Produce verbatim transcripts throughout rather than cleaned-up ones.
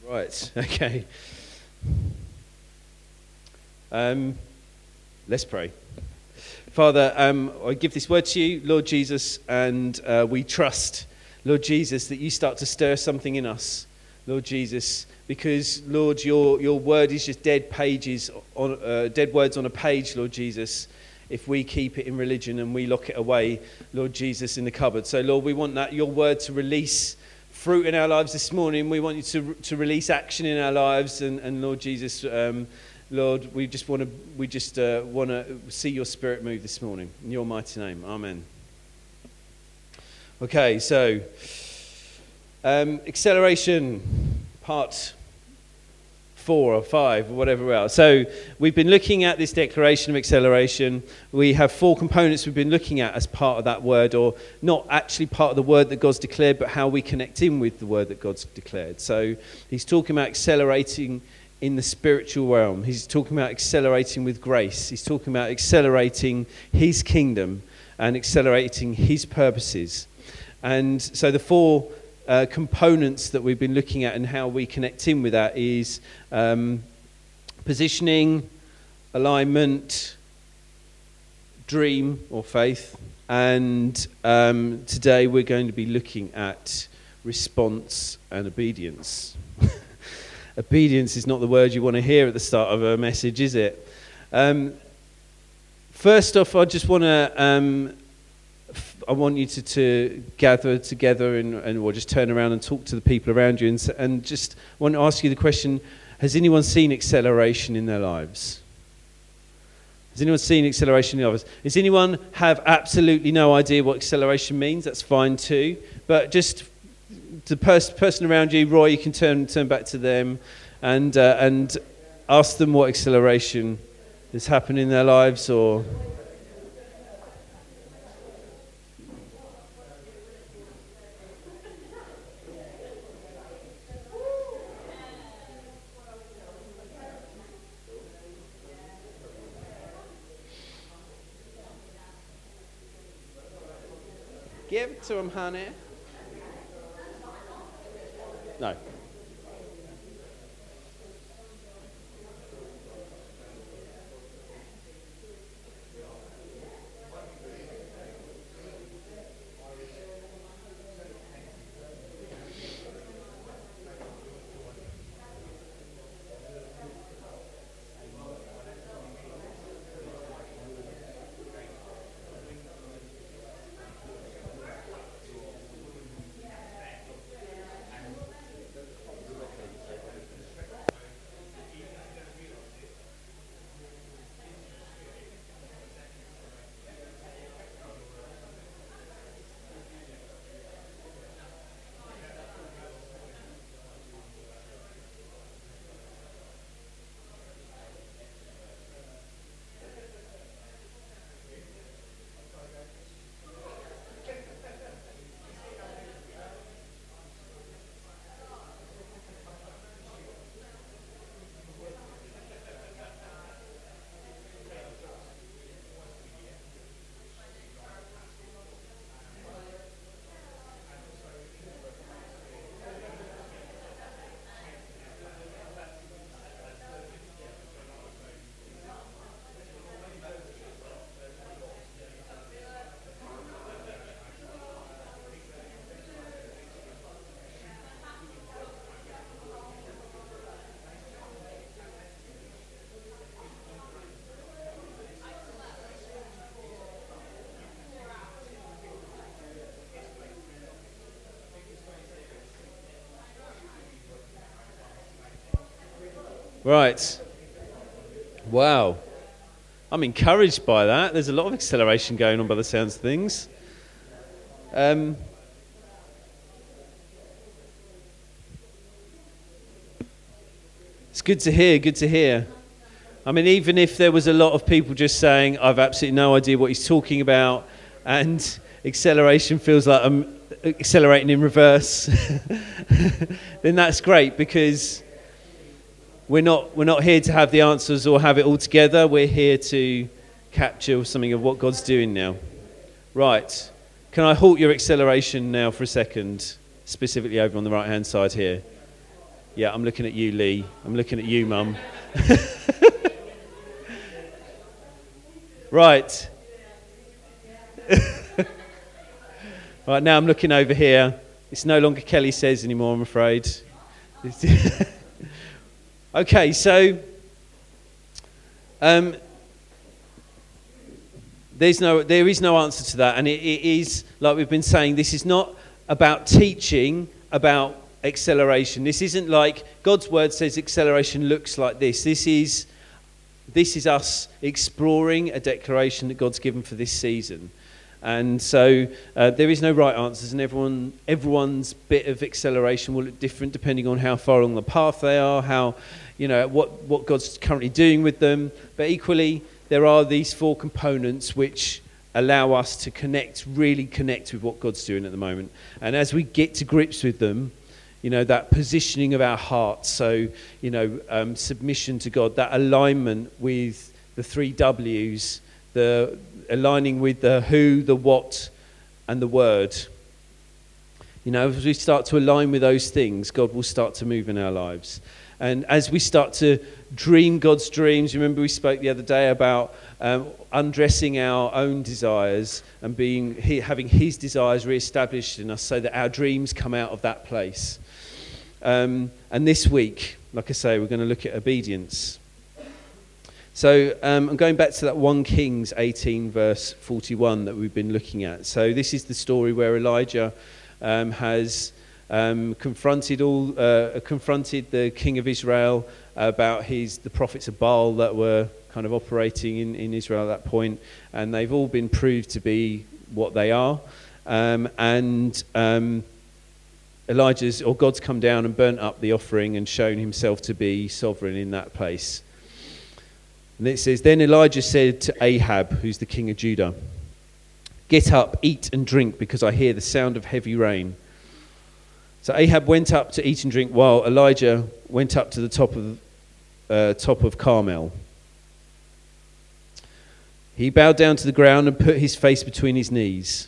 Right, okay. Um, let's pray. Father, um, I give this word to you, Lord Jesus, and uh, we trust, Lord Jesus, that you start to stir something in us, Lord Jesus, because, Lord, your your word is just dead pages, on uh, dead words on a page, Lord Jesus, if we keep it in religion and we lock it away, Lord Jesus, in the cupboard. So, Lord, we want that your word to release fruit in our lives this morning. We want you to to release action in our lives, and, and Lord Jesus, um, Lord, we just want to we just uh, want to see your Spirit move this morning in your mighty name. Amen. Okay, so um, acceleration part four or five or whatever else. So we've been looking at this declaration of acceleration. We have four components we've been looking at as part of that word, or not actually part of the word that God's declared, but how we connect in with the word that God's declared. So he's talking about accelerating in the spiritual realm. He's talking about accelerating with grace. He's talking about accelerating his kingdom and accelerating his purposes. And so the four Uh, components that we've been looking at and how we connect in with that is um, positioning, alignment, dream or faith, and um, today we're going to be looking at response and obedience. Obedience is not the word you want to hear at the start of a message, is it? Um, first off, I just want to um, I want you to, to gather together and, and or just turn around and talk to the people around you and, and just want to ask you the question, has anyone seen acceleration in their lives? Has anyone seen acceleration in their lives? Does anyone have absolutely no idea what acceleration means? That's fine too. But just the pers- person around you, Roy, you can turn turn back to them and uh, and ask them what acceleration has happened in their lives, or... Give it to him, honey. No. Right. Wow. I'm encouraged by that. There's a lot of acceleration going on by the sounds of things. Um, it's good to hear, good to hear. I mean, even if there was a lot of people just saying, I've absolutely no idea what he's talking about, and acceleration feels like I'm accelerating in reverse, then that's great, because We're not we're not here to have the answers or have it all together. We're here to capture something of what God's doing now. Right. Can I halt your acceleration now for a second, specifically over on the right-hand side here? Yeah, I'm looking at you, Lee. I'm looking at you, Mum. Right. Right, now I'm looking over here. It's no longer Kelly Says anymore, I'm afraid. Okay, so um, there's no, there is no answer to that. And it, it is, like we've been saying, this is not about teaching about acceleration. This isn't like God's word says acceleration looks like this. This is this is us exploring a declaration that God's given for this season. And so uh, there is no right answers, and everyone everyone's bit of acceleration will look different depending on how far along the path they are, how, you know, what, what God's currently doing with them. But equally, there are these four components which allow us to connect, really connect with what God's doing at the moment. And as we get to grips with them, you know, that positioning of our hearts, so, you know, um, submission to God, that alignment with the three W's, the aligning with the who, the what, and the word. You know, as we start to align with those things, God will start to move in our lives. And as we start to dream God's dreams, remember we spoke the other day about um, undressing our own desires and being he, having his desires re-established in us so that our dreams come out of that place. Um, and this week, like I say, we're going to look at obedience. So um, I'm going back to that First Kings eighteen verse forty-one that we've been looking at. So this is the story where Elijah um, has um, confronted all uh, confronted the king of Israel about his the prophets of Baal that were kind of operating in, in Israel at that point, and they've all been proved to be what they are. Um, and um, Elijah's or God's come down and burnt up the offering and shown himself to be sovereign in that place. And it says, then Elijah said to Ahab, who's the king of Judah, get up, eat and drink, because I hear the sound of heavy rain. So Ahab went up to eat and drink while Elijah went up to the top of uh, top of Carmel. He bowed down to the ground and put his face between his knees.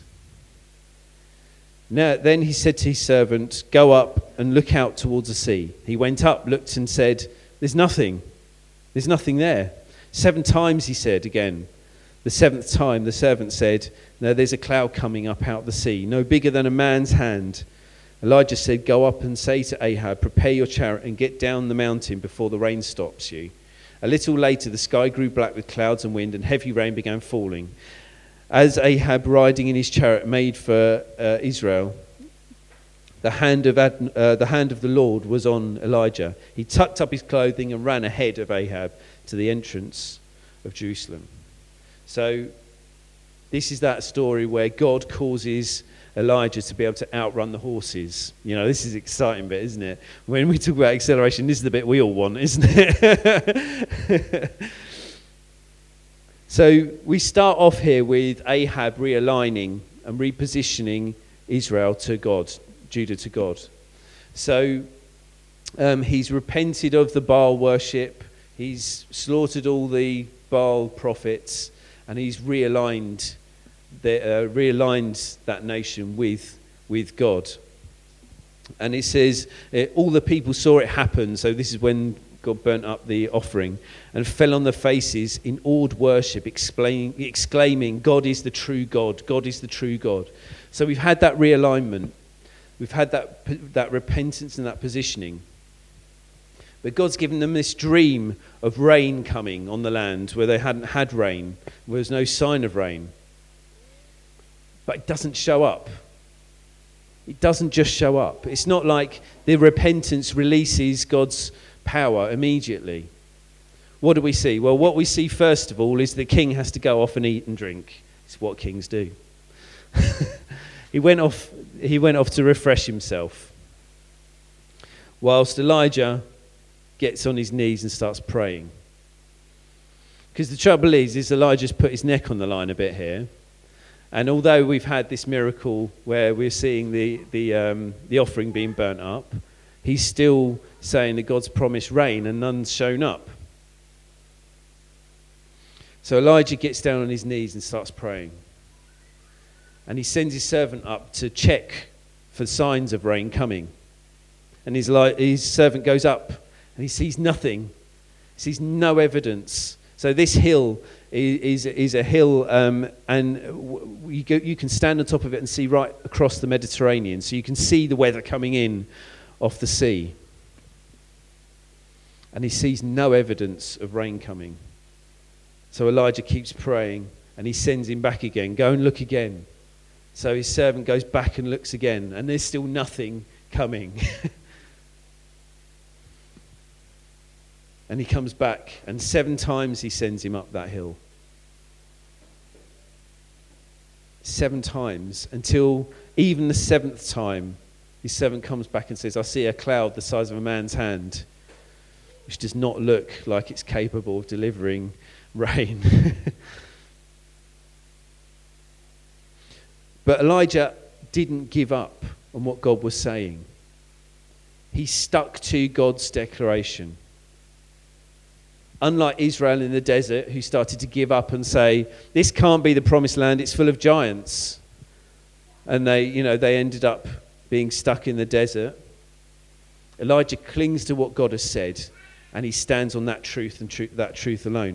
Now, then he said to his servant, go up and look out towards the sea. He went up, looked and said, there's nothing. There's nothing there. Seven times he said again. The seventh time the servant said, now there's a cloud coming up out of the sea, no bigger than a man's hand. Elijah said, go up and say to Ahab, prepare your chariot and get down the mountain before the rain stops you. A little later the sky grew black with clouds and wind, and heavy rain began falling. As Ahab, riding in his chariot, made for uh, Israel, the hand of Ad, uh, the hand of the Lord was on Elijah. He tucked up his clothing and ran ahead of Ahab to the entrance of Jerusalem. So this is that story where God causes Elijah to be able to outrun the horses. You know, this is the exciting bit, isn't it? When we talk about acceleration, this is the bit we all want, isn't it? So we start off here with Ahab realigning and repositioning Israel to God, Judah to God. So um, he's repented of the Baal worship, he's slaughtered all the Baal prophets, and he's realigned the, uh, realigned that nation with with God. And it says uh, all the people saw it happen. So this is when God burnt up the offering and fell on their faces in awed worship, exclaiming, exclaiming, God is the true God, God is the true God. So we've had that realignment, we've had that that repentance and that positioning. But God's given them this dream of rain coming on the land where they hadn't had rain, where there's no sign of rain. But it doesn't show up. It doesn't just show up. It's not like the repentance releases God's power immediately. What do we see? Well, what we see first of all is the king has to go off and eat and drink. It's what kings do. he went off he went off to refresh himself, whilst Elijah gets on his knees and starts praying. Because the trouble is, is Elijah's put his neck on the line a bit here. And although we've had this miracle where we're seeing the the um, the offering being burnt up, he's still saying that God's promised rain and none's shown up. So Elijah gets down on his knees and starts praying. And he sends his servant up to check for signs of rain coming. And his, li- his servant goes up and he sees nothing. He sees no evidence. So this hill is, is, is a hill um, and you, go, you can stand on top of it and see right across the Mediterranean. So you can see the weather coming in off the sea. And he sees no evidence of rain coming. So Elijah keeps praying and he sends him back again. Go and look again. So his servant goes back and looks again and there's still nothing coming. And he comes back and seven times he sends him up that hill. Seven times until even the seventh time his servant comes back and says, I see a cloud the size of a man's hand, which does not look like it's capable of delivering rain. But Elijah didn't give up on what God was saying. He stuck to God's declaration. Unlike Israel in the desert, who started to give up and say, this can't be the promised land, it's full of giants. And they, you know, they ended up being stuck in the desert. Elijah clings to what God has said, and he stands on that truth and tr- that truth alone.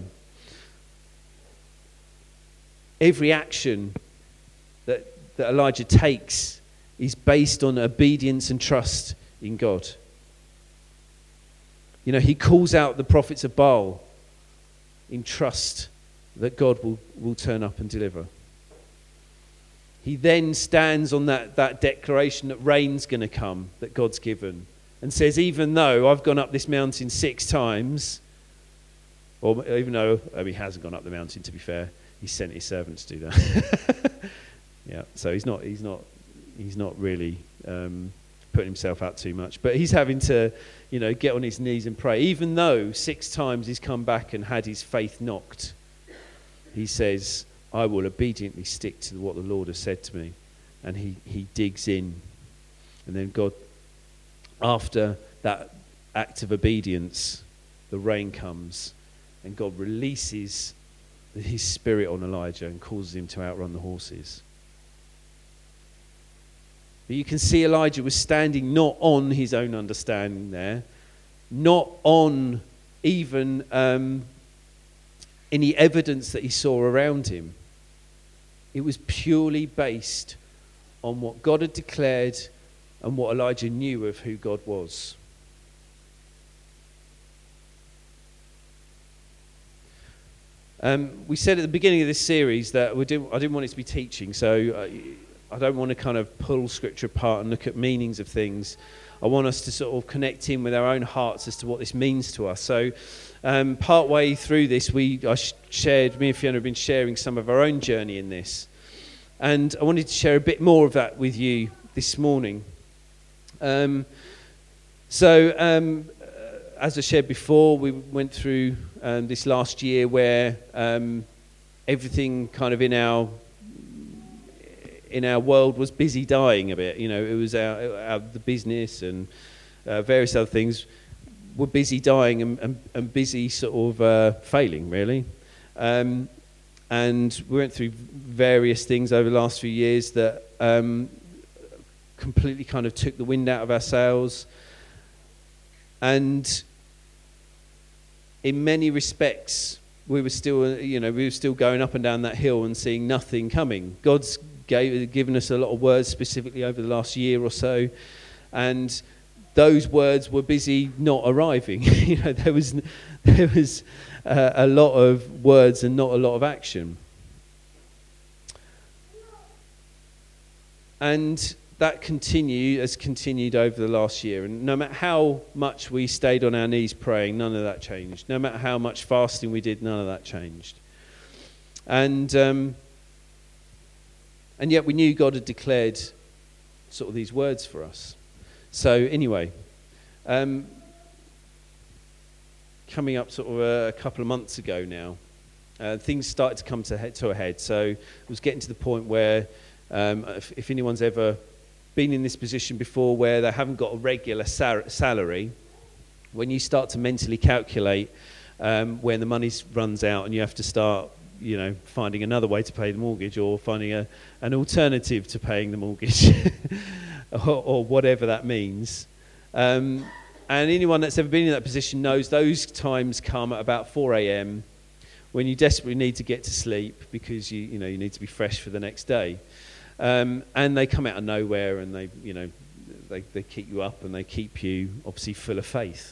Every action that, that Elijah takes is based on obedience and trust in God. You know, he calls out the prophets of Baal in trust that God will, will turn up and deliver. He then stands on that, that declaration that rain's going to come, that God's given, and says, even though I've gone up this mountain six times, or even though oh, he hasn't gone up the mountain, to be fair, he sent his servant to do that. Yeah, so he's not, he's not, he's not really um, putting himself out too much, but he's having to, you know, get on his knees and pray. Even though six times he's come back and had his faith knocked, he says, I will obediently stick to what the Lord has said to me. And he, he digs in. And then God, after that act of obedience, the rain comes and God releases his spirit on Elijah and causes him to outrun the horses. But you can see Elijah was standing not on his own understanding there, not on even um, any evidence that he saw around him. It was purely based on what God had declared and what Elijah knew of who God was. Um, we said at the beginning of this series that we didn't, I didn't want it to be teaching, so uh, I don't want to kind of pull scripture apart and look at meanings of things. I want us to sort of connect in with our own hearts as to what this means to us. So um, part way through this, we I shared, me and Fiona have been sharing some of our own journey in this. And I wanted to share a bit more of that with you this morning. Um, so um, as I shared before, we went through um, this last year where um, everything kind of in our in our world was busy dying a bit. You know, it was our, our the business and uh, various other things were busy dying and, and, and busy sort of uh, failing, really. Um, and we went through various things over the last few years that um, completely kind of took the wind out of our sails. And in many respects, we were still, you know, we were still going up and down that hill and seeing nothing coming. God's gave, given us a lot of words specifically over the last year or so, and those words were busy not arriving. You know, there was there was uh, a lot of words and not a lot of action. And that continue has continued over the last year. And no matter how much we stayed on our knees praying, none of that changed. No matter how much fasting we did, none of that changed. And um, and yet we knew God had declared sort of these words for us. So anyway, um, coming up sort of a, a couple of months ago now, uh, things started to come to, head, to a head. So it was getting to the point where um, if, if anyone's ever been in this position before where they haven't got a regular sal- salary, when you start to mentally calculate um, when the money runs out and you have to start, you know, finding another way to pay the mortgage or finding a, an alternative to paying the mortgage or, or whatever that means, Um, and anyone that's ever been in that position knows those times come at about four a.m. when you desperately need to get to sleep because you you know you need to be fresh for the next day. Um, and they come out of nowhere, and they you know they, they keep you up, and they keep you obviously full of faith.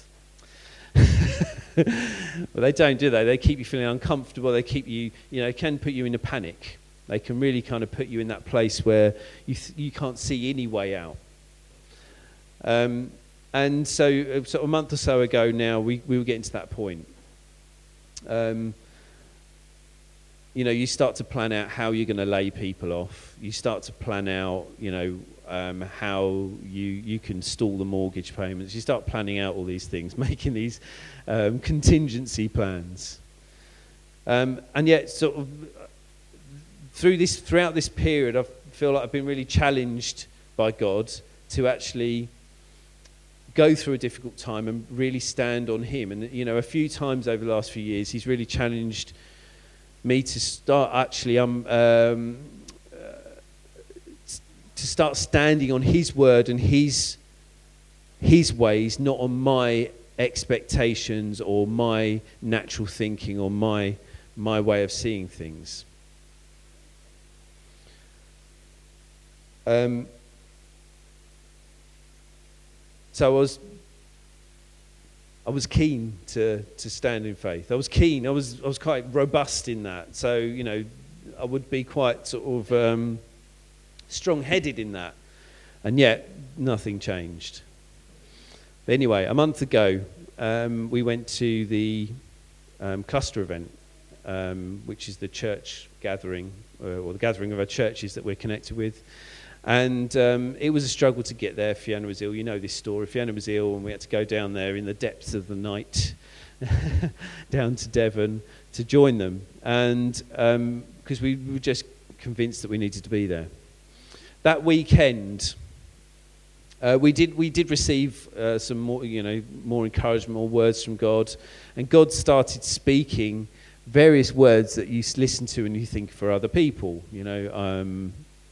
Well, they don't, do they? They keep you feeling uncomfortable. They keep you, you know, can put you in a panic. They can really kind of put you in that place where you th- you can't see any way out. Um, and so, uh, sort of a month or so ago now, we, we were getting to that point. Um, you know, you start to plan out how you're going to lay people off. You start to plan out, you know, um, how you you can stall the mortgage payments. You start planning out all these things, making these um, contingency plans. Um, and yet, sort of through this throughout this period, I feel like I've been really challenged by God to actually go through a difficult time and really stand on Him. And you know, a few times over the last few years, He's really challenged me to start actually um, um, uh, to start standing on His word and His His ways, not on my expectations or my natural thinking or my my way of seeing things. Um, so I was I was keen to, to stand in faith. I was keen. I was I was quite robust in that. So you know, I would be quite sort of um, strong-headed in that, and yet nothing changed. But anyway, a month ago, um, we went to the um, cluster event, um, which is the church gathering, uh, or the gathering of our churches that we're connected with. And um, it was a struggle to get there. Fiona was ill. You know this story. Fiona was ill, and we had to go down there in the depths of the night, down to Devon, to join them. And because um, we were just convinced that we needed to be there. That weekend, uh, we did we did receive uh, some more, you know, more encouragement, more words from God, and God started speaking various words that you listen to and you think for other people. You know. Um,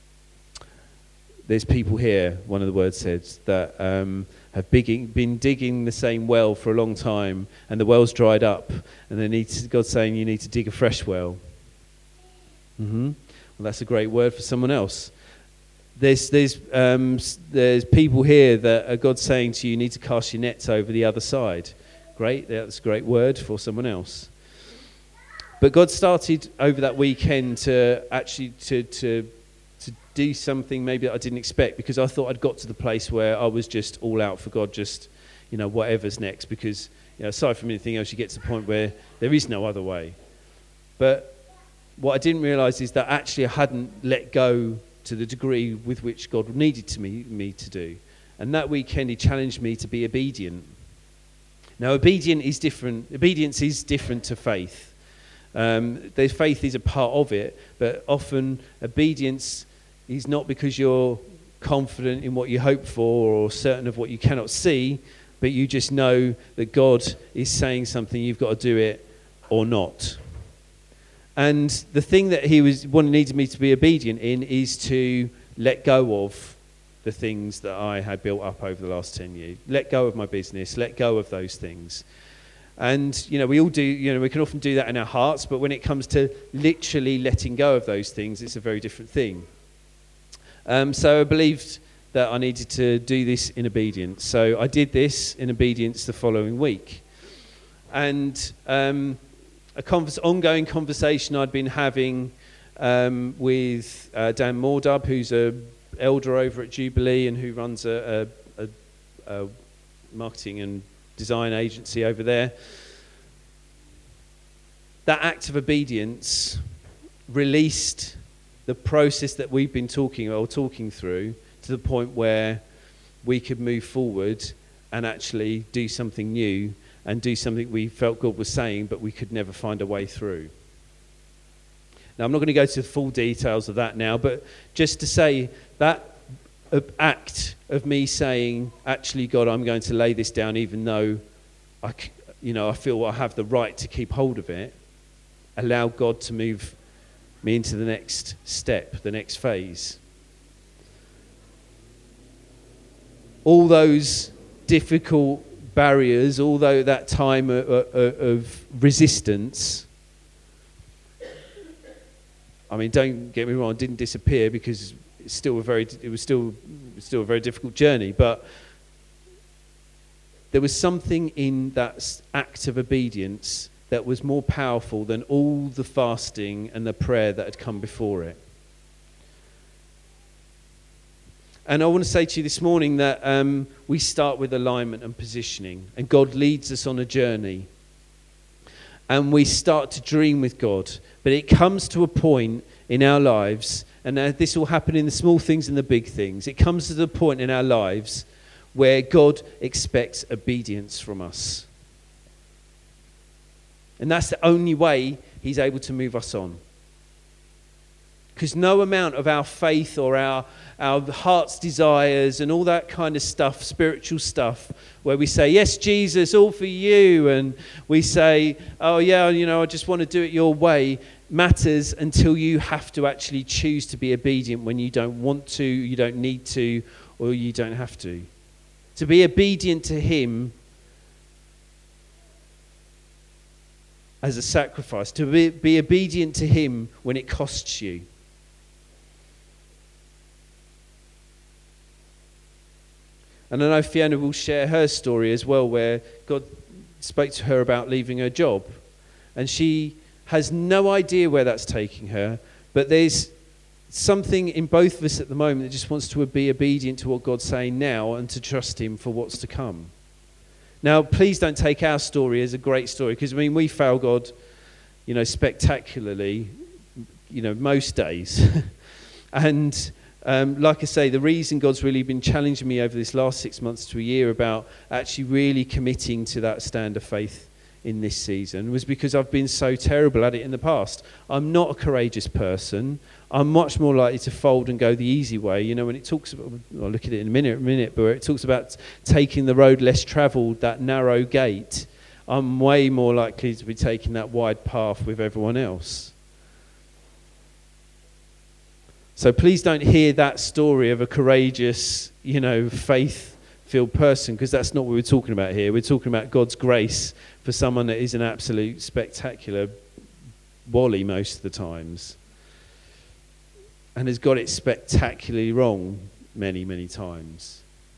There's people here, one of the words says, that um, have bigging, been digging the same well for a long time, and the well's dried up, and they need to, God's saying you need to dig a fresh well. Mm-hmm. Well, that's a great word for someone else. There's there's um, there's people here that are God's saying to you, you need to cast your nets over the other side. Great, that's a great word for someone else. But God started over that weekend to actually to to. do something maybe that I didn't expect, because I thought I'd got to the place where I was just all out for God, just, you know, whatever's next, because, you know, aside from anything else, you get to the point where there is no other way. But what I didn't realise is that actually I hadn't let go to the degree with which God needed to me, me to do. And that weekend He challenged me to be obedient. Now, obedient is different. Obedience is different to faith. Um, there's faith is a part of it, but often obedience is not because you're confident in what you hope for or certain of what you cannot see, but you just know that God is saying something, you've got to do it or not. And the thing that He was wanted needed me to be obedient in is to let go of the things that I had built up over the last ten years. Let go of my business, let go of those things. And, you know, we all do, you know, we can often do that in our hearts, but when it comes to literally letting go of those things, it's a very different thing. Um, so I believed that I needed to do this in obedience. So I did this in obedience the following week. And um, a converse, ongoing conversation I'd been having um, with uh, Dan Mordub, who's a elder over at Jubilee and who runs a, a, a, a marketing and design agency over there. That act of obedience released the process that we've been talking or talking through to the point where we could move forward and actually do something new and do something we felt God was saying, but we could never find a way through. Now, I'm not going to go to the full details of that now, but just to say that act of me saying, actually, God, I'm going to lay this down, even though I, you know, I feel I have the right to keep hold of it, allow God to move me into the next step, the next phase. All those difficult barriers, although that time of, of, of resistance, I mean, don't get me wrong, it didn't disappear, because it's still a very, it was still, still a very difficult journey. But there was something in that act of obedience that was more powerful than all the fasting and the prayer that had come before it. And I want to say to you this morning that um, we start with alignment and positioning, and God leads us on a journey. And we start to dream with God. But it comes to a point in our lives, and uh, this will happen in the small things and the big things. It comes to the point in our lives where God expects obedience from us. And that's the only way he's able to move us on. Because no amount of our faith or our, our heart's desires and all that kind of stuff, spiritual stuff, where we say, yes, Jesus, all for you, and we say, oh yeah, you know, I just want to do it your way, matters until you have to actually choose to be obedient when you don't want to, you don't need to, or you don't have to. To be obedient to him as a sacrifice, to be, be obedient to him when it costs you. And I know Fiona will share her story as well, where God spoke to her about leaving her job. And she has no idea where that's taking her, but there's something in both of us at the moment that just wants to be obedient to what God's saying now and to trust him for what's to come. Now, please don't take our story as a great story, because, I mean, we fail God, you know, spectacularly, you know, most days. and... Um, like I say, the reason God's really been challenging me over this last six months to a year about actually really committing to that stand of faith in this season was because I've been so terrible at it in the past. I'm not a courageous person. I'm much more likely to fold and go the easy way. You know, when it talks about, I'll look at it in a minute, a minute, but where it talks about taking the road less travelled, that narrow gate, I'm way more likely to be taking that wide path with everyone else. So please don't hear that story of a courageous, you know, faith-filled person, because that's not what we're talking about here. We're talking about God's grace for someone that is an absolute spectacular wally most of the times, and has got it spectacularly wrong many, many times.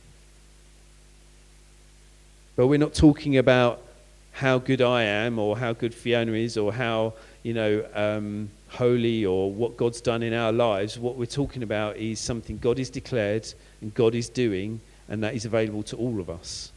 But we're not talking about how good I am or how good Fiona is or how, you know, um, holy or what God's done in our lives. What we're talking about is something God has declared and God is doing, and that is available to all of us.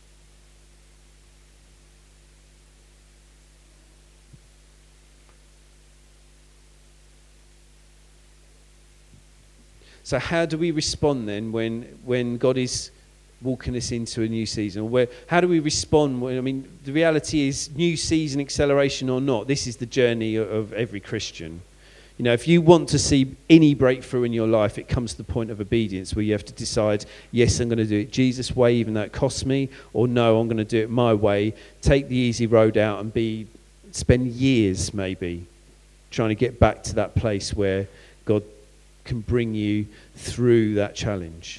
So how do we respond then when when God is walking us into a new season? Where, how do we respond when, I mean, the reality is, new season, acceleration or not, this is the journey of, of every Christian. You know, if you want to see any breakthrough in your life, it comes to the point of obedience where you have to decide, yes, I'm going to do it Jesus' way, even though it costs me, or no, I'm going to do it my way. Take the easy road out and be spend years maybe trying to get back to that place where God can bring you through that challenge.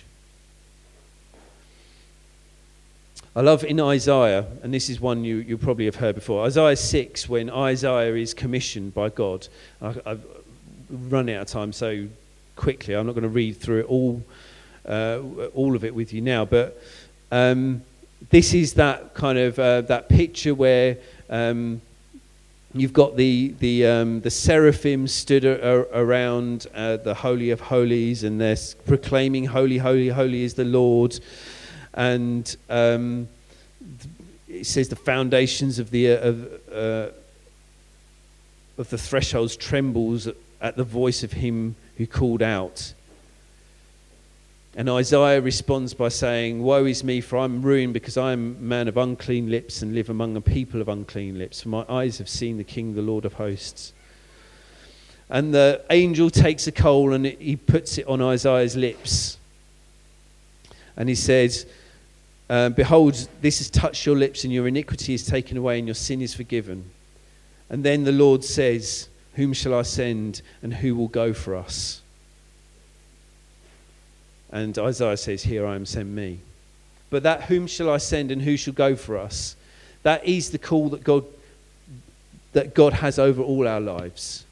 I love in Isaiah, and this is one you, you probably have heard before, Isaiah six, when Isaiah is commissioned by God. I, I've run out of time so quickly, I'm not going to read through it all, uh, all of it with you now, but um, this is that kind of, uh, that picture where um, you've got the the um, the seraphim stood a, a, around uh, the Holy of Holies, and they're proclaiming, holy, holy, holy is the Lord. And um, it says the foundations of the uh, of, uh, of the thresholds trembles at the voice of him who called out. And Isaiah responds by saying, "Woe is me, for I'm ruined, because I am a man of unclean lips and live among a people of unclean lips. For my eyes have seen the King, the Lord of hosts." And the angel takes a coal and he puts it on Isaiah's lips. And he says, Uh, behold, this has touched your lips, and your iniquity is taken away, and your sin is forgiven. And then the Lord says, whom shall I send, and who will go for us? And Isaiah says, here I am, send me. But that whom shall I send and who shall go for us? That is the call that God that God has over all our lives.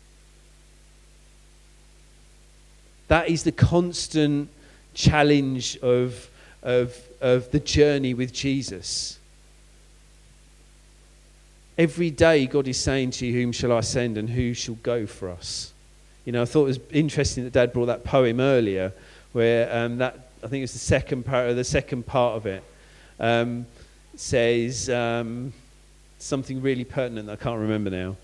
That is the constant challenge of, of, of the journey with Jesus. Every day God is saying to you, whom shall I send and who shall go for us? You know, I thought it was interesting that Dad brought that poem earlier, where um, that I think it's the second part, the second part of it um, says um, something really pertinent that I can't remember now.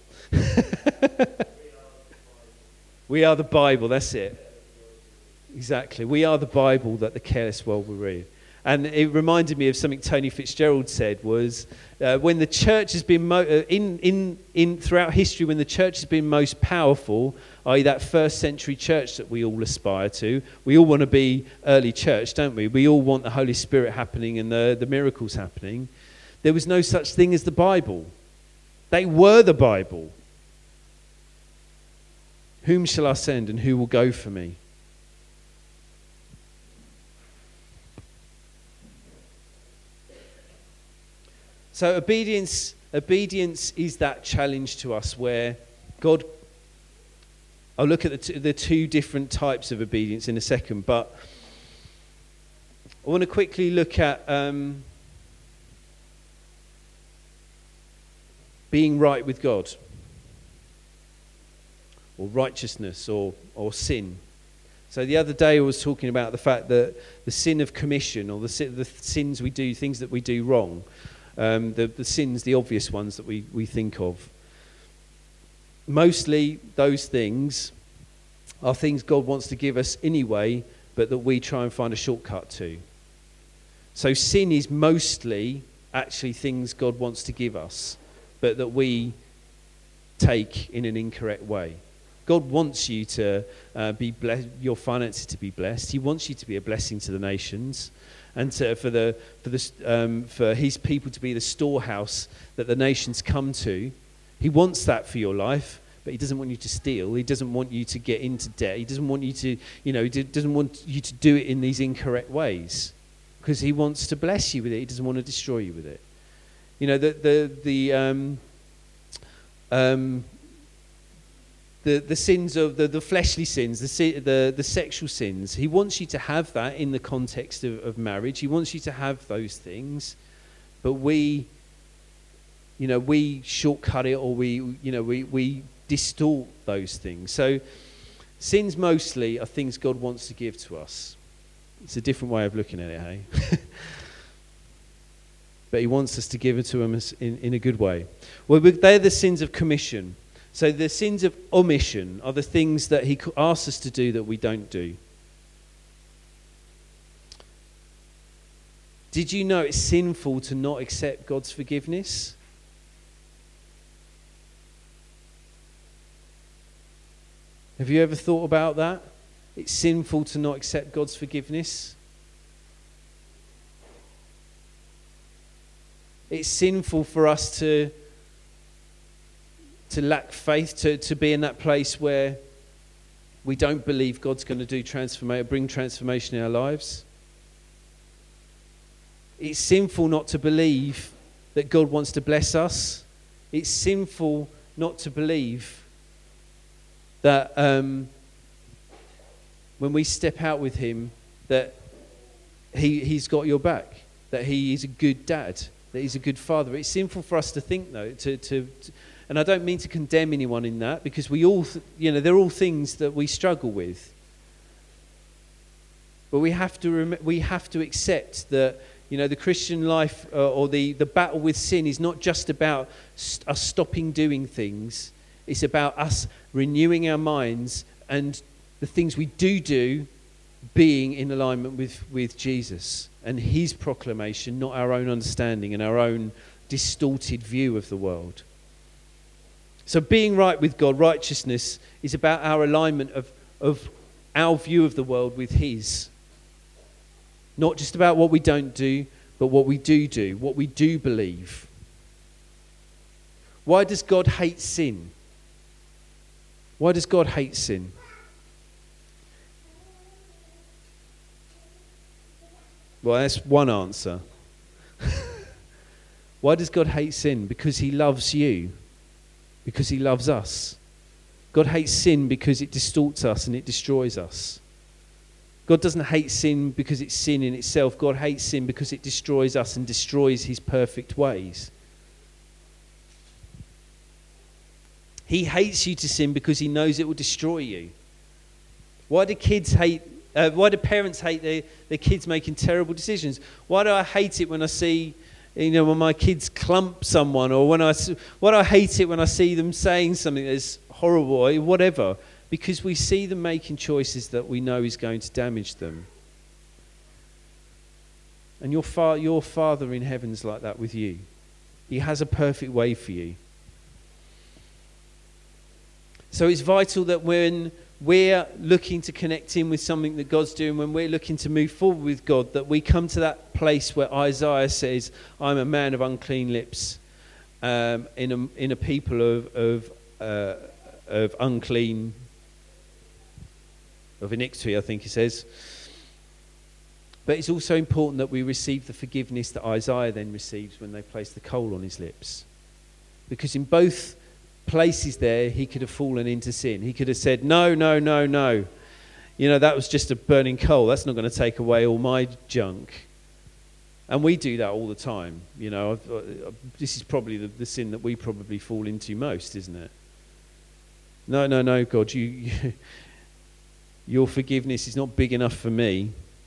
We are the Bible, that's it. Exactly. We are the Bible that the careless world will read. And it reminded me of something Tony Fitzgerald said was uh, when the church has been, mo- uh, in, in, in throughout history, when the church has been most powerful, that is that first century church that we all aspire to, we all want to be early church, don't we? We all want the Holy Spirit happening and the, the miracles happening. There was no such thing as the Bible. They were the Bible. Whom shall I send and who will go for me? So obedience, obedience is that challenge to us where God, I'll look at the, t- the two different types of obedience in a second, but I want to quickly look at um, being right with God, or righteousness, or, or sin. So the other day I was talking about the fact that the sin of commission, or the, sin, the sins we do, things that we do wrong, Um, the, the sins, the obvious ones that we, we think of. Mostly those things are things God wants to give us anyway, but that we try and find a shortcut to. So sin is mostly actually things God wants to give us, but that we take in an incorrect way. God wants you to uh, be blessed, your finances to be blessed. He wants you to be a blessing to the nations. And to, for the for the um, for his people to be the storehouse that the nations come to. He wants that for your life, but he doesn't want you to steal. He doesn't want you to get into debt. He doesn't want you to, you know, he doesn't want you to do it in these incorrect ways, because he wants to bless you with it. He doesn't want to destroy you with it. You know, the the the um, um, The, the sins of the, the fleshly sins, the, the the sexual sins. He wants you to have that in the context of, of marriage. He wants you to have those things, but we, you know, we shortcut it, or we, you know, we we distort those things. So, sins mostly are things God wants to give to us. It's a different way of looking at it, hey? But he wants us to give it to him in, in a good way. Well, they're the sins of commission. So the sins of omission are the things that he asks us to do that we don't do. Did you know it's sinful to not accept God's forgiveness? Have you ever thought about that? It's sinful to not accept God's forgiveness. It's sinful for us to to lack faith, to, to be in that place where we don't believe God's going to do transformation, bring transformation in our lives. It's sinful not to believe that God wants to bless us. It's sinful not to believe that um, when we step out with him, that he, he's got your back, that he is a good dad, that he's a good father. It's sinful for us to think, though, to... to, to and I don't mean to condemn anyone in that, because we all, you know, they're all things that we struggle with. But we have to rem- we have to accept that, you know, the Christian life uh, or the, the battle with sin is not just about st- us stopping doing things. It's about us renewing our minds and the things we do do being in alignment with, with Jesus and his proclamation, not our own understanding and our own distorted view of the world. So being right with God, righteousness, is about our alignment of, of our view of the world with his. Not just about what we don't do, but what we do do, what we do believe. Why does God hate sin? Why does God hate sin? Well, that's one answer. Why does God hate sin? Because he loves you. Because he loves us. God hates sin because it distorts us and it destroys us. God doesn't hate sin because it's sin in itself. God hates sin because it destroys us and destroys his perfect ways. He hates you to sin because he knows it will destroy you. Why do kids hate, uh, why do parents hate their, their kids making terrible decisions? Why do I hate it when I see, you know, when my kids clump someone, or when I, why do I hate it when I see them saying something that's horrible, or whatever? Because we see them making choices that we know is going to damage them. And your, fa- your Father in heaven's like that with you. He has a perfect way for you. So it's vital that when we're looking to connect in with something that God's doing, when we're looking to move forward with God, that we come to that place where Isaiah says, I'm a man of unclean lips, um, in a in a people of of, uh, of unclean, of iniquity, I think he says. But it's also important that we receive the forgiveness that Isaiah then receives when they place the coal on his lips. Because in both places there, he could have fallen into sin. He could have said, no, no, no, no. You know, that was just a burning coal. That's not going to take away all my junk. And we do that all the time. You know, I've, uh, this is probably the, the sin that we probably fall into most, isn't it? No, no, no, God, you, you your forgiveness is not big enough for me.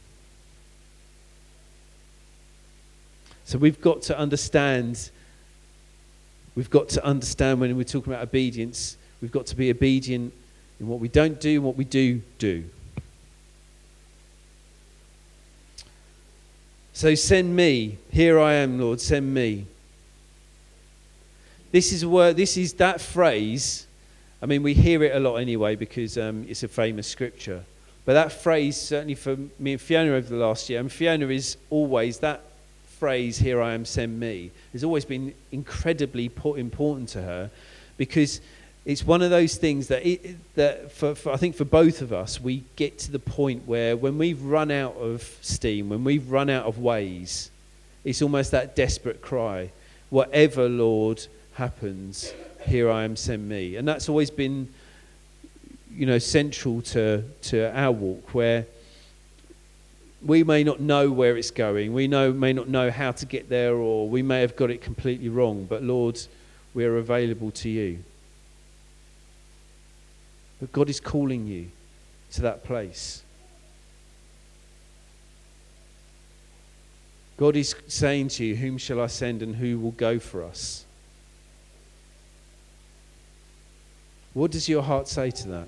So we've got to understand, we've got to understand when we're talking about obedience, we've got to be obedient in what we don't do and what we do do. So send me, here I am, Lord, send me. This is a word, this is that phrase. I mean, we hear it a lot anyway because um, it's a famous scripture. But that phrase, certainly for me and Fiona over the last year, and Fiona is always, that phrase, here I am, send me, has always been incredibly important to her, because it's one of those things that, it, that for, for I think for both of us, we get to the point where when we've run out of steam, when we've run out of ways, it's almost that desperate cry, whatever, Lord, happens, here I am, send me. And that's always been, you know, central to, to our walk, where we may not know where it's going, we know may not know how to get there, or we may have got it completely wrong, but Lord, we are available to you. But God is calling you to that place. God is saying to you, whom shall I send and who will go for us? What does your heart say to that?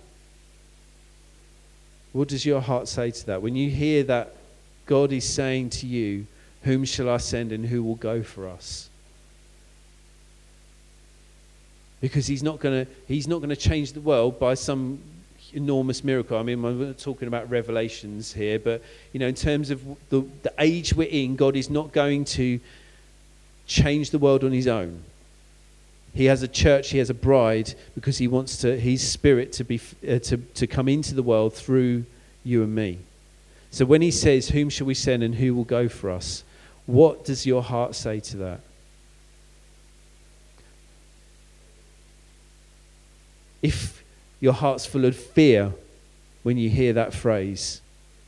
What does your heart say to that? When you hear that God is saying to you, whom shall I send and who will go for us? Because he's not going to he's not going to change the world by some enormous miracle. I mean, we're not talking about revelations here, but you know, in terms of the, the age we're in, God is not going to change the world on his own. He has a church, he has a bride, because he wants to his spirit to be uh, to to come into the world through you and me. So when he says, whom shall we send and who will go for us? What does your heart say to that? If your heart's full of fear when you hear that phrase,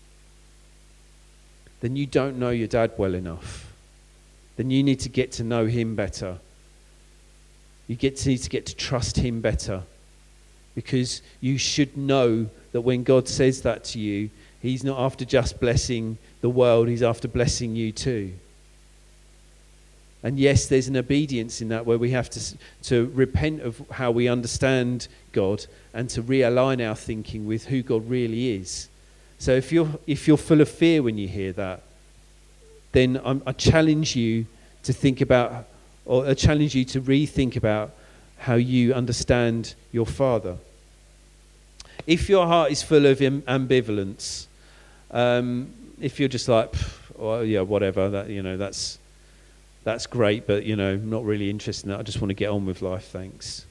then you don't know your dad well enough. Then you need to get to know him better. You get to need to get to trust him better. Because you should know that when God says that to you, he's not after just blessing the world, he's after blessing you too. And yes, there's an obedience in that where we have to to repent of how we understand God and to realign our thinking with who God really is. So if you're if you're full of fear when you hear that, then I'm, I challenge you to think about, or I challenge you to rethink about how you understand your Father. If your heart is full of ambivalence, um, if you're just like, oh, yeah, whatever, that you know, that's that's great, but you know, not really interested in that. I just want to get on with life, thanks.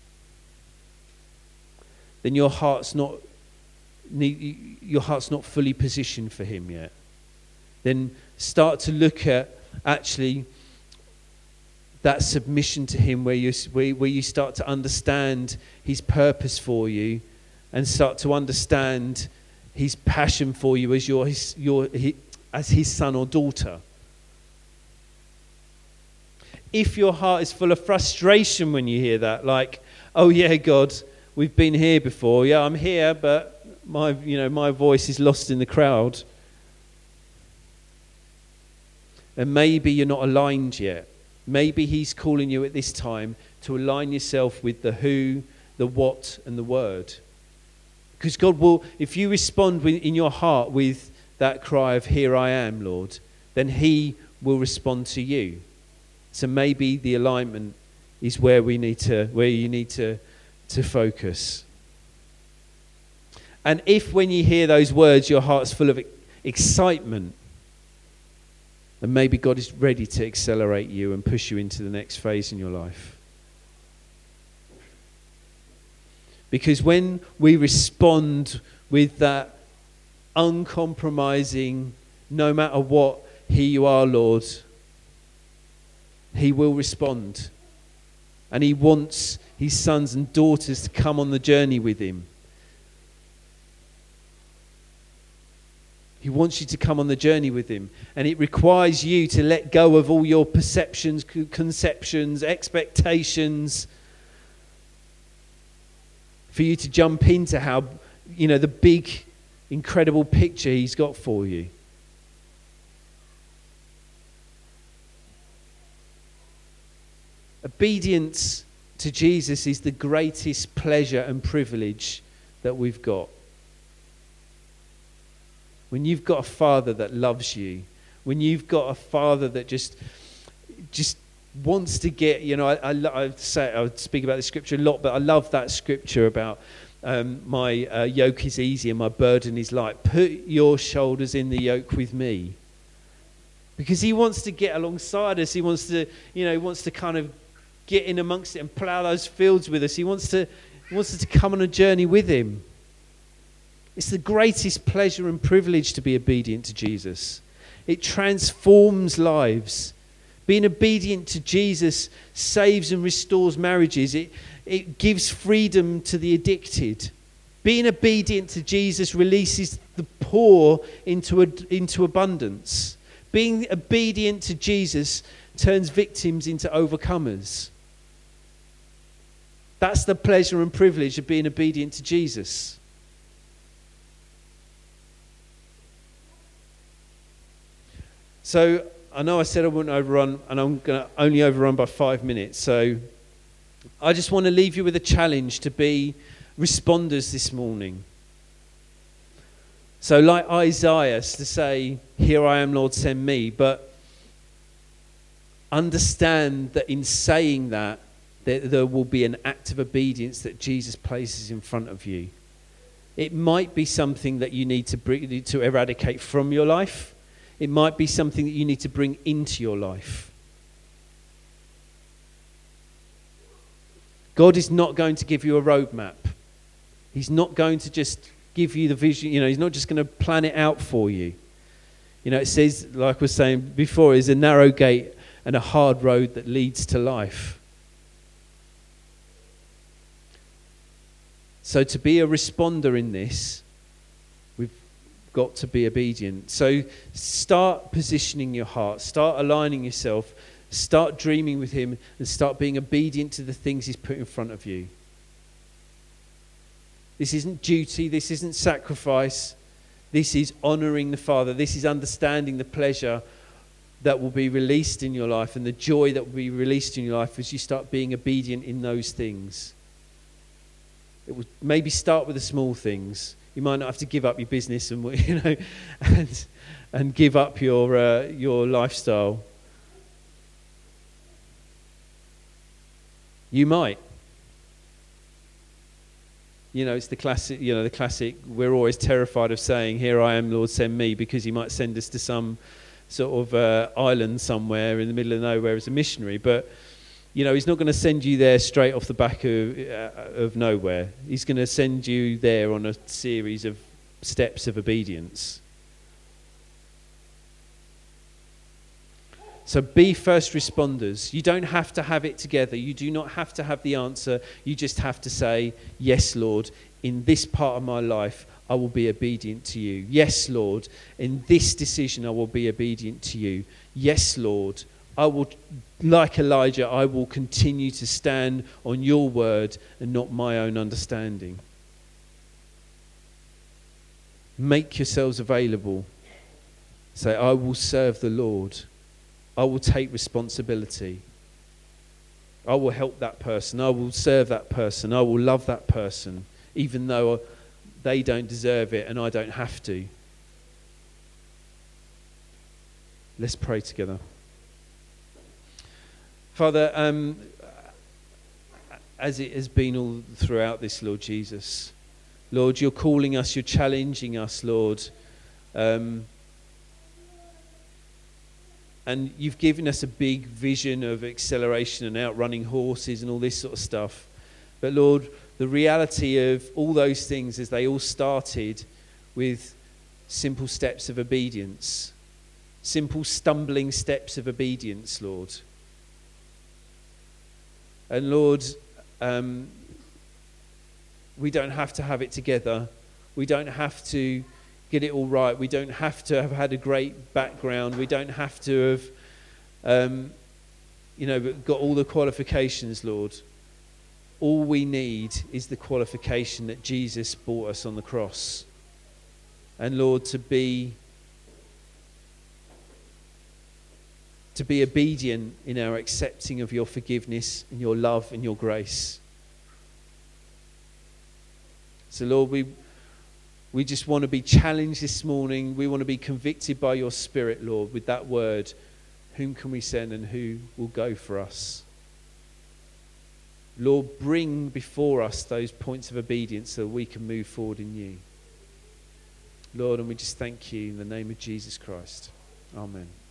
Then your heart's not your heart's not fully positioned for him yet. then start to look at actually that submission to him, where you where, where you start to understand his purpose for you, and start to understand his passion for you as your his, your he, as his son or daughter. If your heart is full of frustration when you hear that, like, oh yeah, God, we've been here before. Yeah, I'm here, but my you know my voice is lost in the crowd. And maybe you're not aligned yet. Maybe he's calling you at this time to align yourself with the who, the what, and the word. Because God will, if you respond with, in your heart with that cry of, here I am, Lord, then he will respond to you. So maybe the alignment is where we need to, where you need to, to focus. And if when you hear those words, your heart's full of excitement, then maybe God is ready to accelerate you and push you into the next phase in your life. Because when we respond with that uncompromising, no matter what, here you are, Lord, he will respond. And he wants his sons and daughters to come on the journey with him. He wants you to come on the journey with him. And it requires you to let go of all your perceptions, conceptions, expectations, for you to jump into how, you know, the big, incredible picture he's got for you. Obedience to Jesus is the greatest pleasure and privilege that we've got. When you've got a father that loves you, when you've got a father that just just wants to get, you know, I, I, I say I speak about the scripture a lot, but I love that scripture about um, my uh, yoke is easy and my burden is light. Put your shoulders in the yoke with me, because he wants to get alongside us. He wants to, you know, he wants to kind of get in amongst it and plough those fields with us. He wants to, he wants us to come on a journey with him. It's the greatest pleasure and privilege to be obedient to Jesus. It transforms lives. Being obedient to Jesus saves and restores marriages. It, it gives freedom to the addicted. Being obedient to Jesus releases the poor into, a, into abundance. Being obedient to Jesus turns victims into overcomers. That's the pleasure and privilege of being obedient to Jesus. So I know I said I wouldn't overrun, and I'm going to only overrun by five minutes. So I just want to leave you with a challenge to be responders this morning. So like Isaiah, to say, here I am, Lord, send me. But understand that in saying that, there, there will be an act of obedience that Jesus places in front of you. It might be something that you need to bring, to eradicate from your life. It might be something that you need to bring into your life. God is not going to give you a roadmap. He's not going to just give you the vision. You know, he's not just going to plan it out for you. You know, it says, like I was saying before, is a narrow gate and a hard road that leads to life. So to be a responder in this, we've got to be obedient. So start positioning your heart, start aligning yourself, start dreaming with him, and start being obedient to the things he's put in front of you. This isn't duty, this isn't sacrifice, this is honouring the Father, this is understanding the pleasure that will be released in your life and the joy that will be released in your life as you start being obedient in those things. It will maybe start with the small things. You might not have to give up your business and you know, and and give up your uh, your lifestyle. You might. You know, it's the classic. You know, the classic. We're always terrified of saying, "Here I am, Lord, send me," because He might send us to some sort of uh, island somewhere in the middle of nowhere as a missionary. But you know, He's not going to send you there straight off the back of uh, of nowhere. He's going to send you there on a series of steps of obedience. So be first responders. You don't have to have it together. You do not have to have the answer. You just have to say, yes, Lord, in this part of my life, I will be obedient to you. Yes, Lord, in this decision, I will be obedient to you. Yes, Lord, I will, like Elijah, I will continue to stand on your word and not my own understanding. Make yourselves available. Say, I will serve the Lord. I will take responsibility. I will help that person. I will serve that person. I will love that person, even though they don't deserve it and I don't have to. Let's pray together. Father, um, as it has been all throughout this, Lord Jesus, Lord, you're calling us, you're challenging us, Lord. Um, and you've given us a big vision of acceleration and outrunning horses and all this sort of stuff. But Lord, the reality of all those things is they all started with simple steps of obedience. Simple stumbling steps of obedience, Lord. And Lord, um, we don't have to have it together. We don't have to get it all right. We don't have to have had a great background. We don't have to have, um, you know, got all the qualifications, Lord. All we need is the qualification that Jesus bought us on the cross. And Lord, to be to be obedient in our accepting of your forgiveness and your love and your grace. So Lord, we we just want to be challenged this morning. We want to be convicted by your Spirit, Lord, with that word. Whom can we send and who will go for us? Lord, bring before us those points of obedience so we can move forward in you. Lord, and we just thank you in the name of Jesus Christ. Amen.